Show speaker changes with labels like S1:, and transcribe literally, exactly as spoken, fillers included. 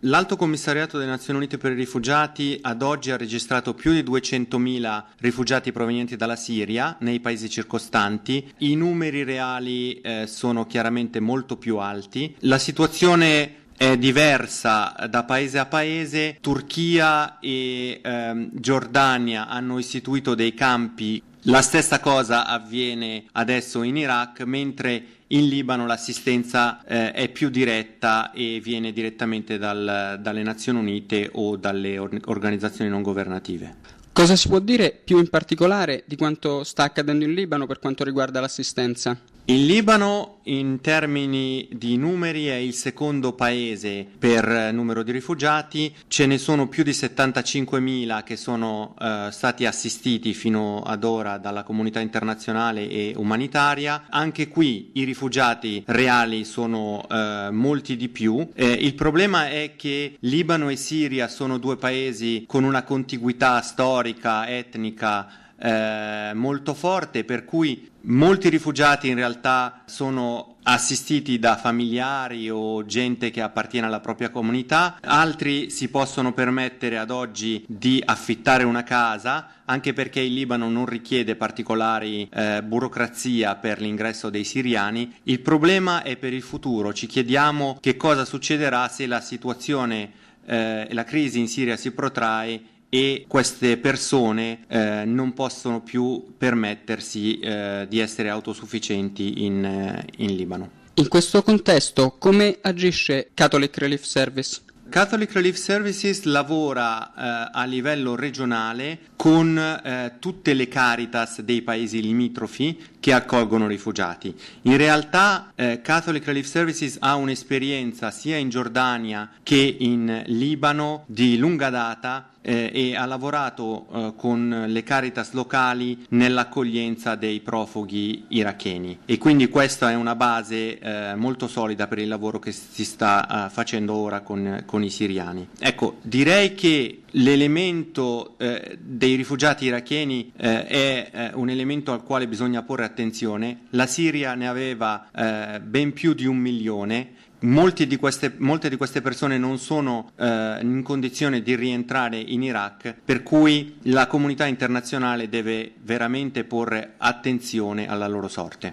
S1: L'Alto Commissariato delle Nazioni Unite per i Rifugiati ad oggi ha registrato più di duecentomila rifugiati provenienti dalla Siria nei paesi circostanti. I numeri reali eh, sono chiaramente molto più alti. La situazione è diversa da paese a paese. Turchia e ehm, Giordania hanno istituito dei campi. La stessa cosa avviene adesso in Iraq, mentre in Libano l'assistenza eh, è più diretta e viene direttamente dal, dalle Nazioni Unite o dalle or- organizzazioni non governative.
S2: Cosa si può dire più in particolare di quanto sta accadendo in Libano per quanto riguarda l'assistenza?
S1: Il Libano, in termini di numeri, è il secondo paese per numero di rifugiati. Ce ne sono più di settantacinquemila che sono eh, stati assistiti fino ad ora dalla comunità internazionale e umanitaria. Anche qui i rifugiati reali sono eh, molti di più. Eh, il problema è che Libano e Siria sono due paesi con una contiguità storica, etnica, Eh, molto forte, per cui molti rifugiati in realtà sono assistiti da familiari o gente che appartiene alla propria comunità, altri si possono permettere ad oggi di affittare una casa, anche perché il Libano non richiede particolari eh, burocrazia per l'ingresso dei siriani. Il problema è per il futuro, ci chiediamo che cosa succederà se la situazione e eh, la crisi in Siria si protrae e queste persone eh, non possono più permettersi eh, di essere autosufficienti in, eh, in Libano.
S2: In questo contesto, come agisce Catholic Relief Service?
S1: Catholic Relief Services lavora eh, a livello regionale con eh, tutte le Caritas dei paesi limitrofi che accolgono rifugiati. In realtà eh, Catholic Relief Services ha un'esperienza sia in Giordania che in Libano di lunga data eh, e ha lavorato eh, con le Caritas locali nell'accoglienza dei profughi iracheni, e quindi questa è una base eh, molto solida per il lavoro che si sta eh, facendo ora con, con i siriani. Ecco, direi che l'elemento eh, dei rifugiati iracheni eh, è eh, un elemento al quale bisogna porre attenzione. La Siria ne aveva eh, ben più di un milione. Molti di queste, molte di queste persone non sono eh, in condizione di rientrare in Iraq, per cui la comunità internazionale deve veramente porre attenzione alla loro sorte.